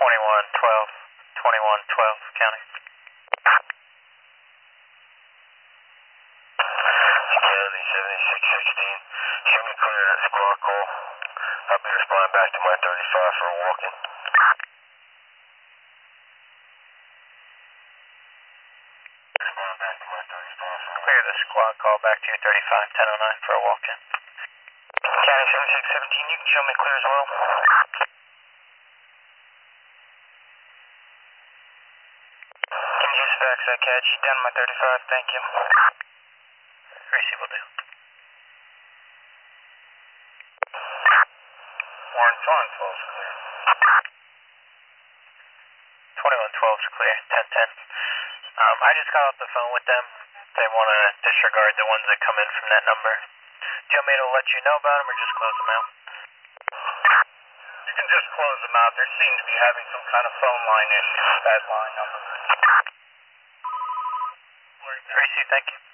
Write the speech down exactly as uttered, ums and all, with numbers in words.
twenty-one twelve, twenty-one twelve, county. County seventy-six sixteen, show me clear that squad call. I'll be responding back to my thirty-five for a walk-in. Responding back to my thirty-five for a Clear the squad call back to your thirty-five ten oh nine for a walk-in. County seventy-six seventeen, you can show me clear as well. Can you just fax that catch down to my thirty-five? Thank you. Receive will do. Warren, twenty-one twelve is clear. twenty-one twelve is clear, ten ten. Um, I just got off the phone with them. They want to disregard the ones that come in from that number. Do you want me to let you know about them or just close them out? You can just close them out. They seem to be having some kind of phone line issue. That line number. Receive, thank you.